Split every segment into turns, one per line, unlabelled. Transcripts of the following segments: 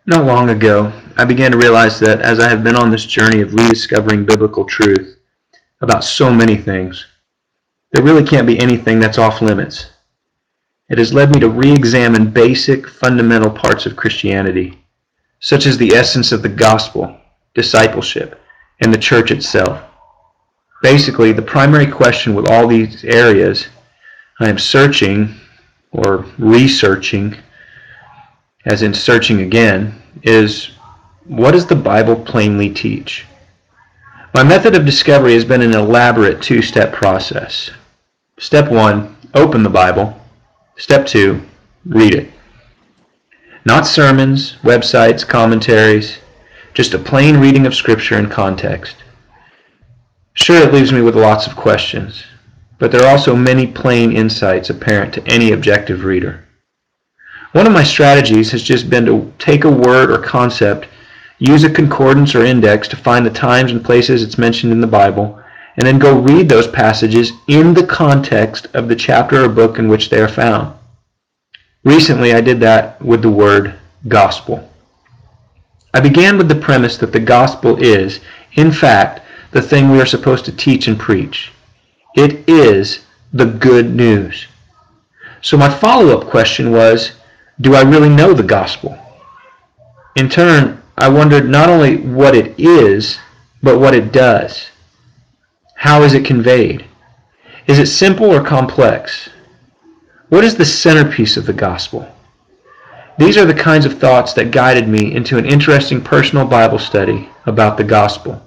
Not long ago, I began to realize that as I have been on this journey of rediscovering biblical truth about so many things, there really can't be anything that's off limits. It has led me to re-examine basic, fundamental parts of Christianity, such as the essence of the gospel, discipleship, and the church itself. Basically, the primary question with all these areas I am searching, or researching, as in searching again, is what does the Bible plainly teach? My method of discovery has been an elaborate two-step process. Step 1, open the Bible. Step 2, read it. Not sermons, websites, commentaries, just a plain reading of Scripture in context. Sure, it leaves me with lots of questions, but there are also many plain insights apparent to any objective reader. One of my strategies has just been to take a word or concept, use a concordance or index to find the times and places it's mentioned in the Bible, and then go read those passages in the context of the chapter or book in which they are found. Recently, I did that with the word gospel. I began with the premise that the gospel is, in fact, the thing we are supposed to teach and preach. It is the good news. So my follow-up question was, do I really know the gospel? In turn, I wondered not only what it is, but what it does. How is it conveyed? Is it simple or complex? What is the centerpiece of the gospel? These are the kinds of thoughts that guided me into an interesting personal Bible study about the gospel.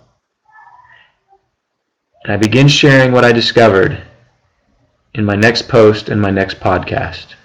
And I begin sharing what I discovered in my next post and my next podcast.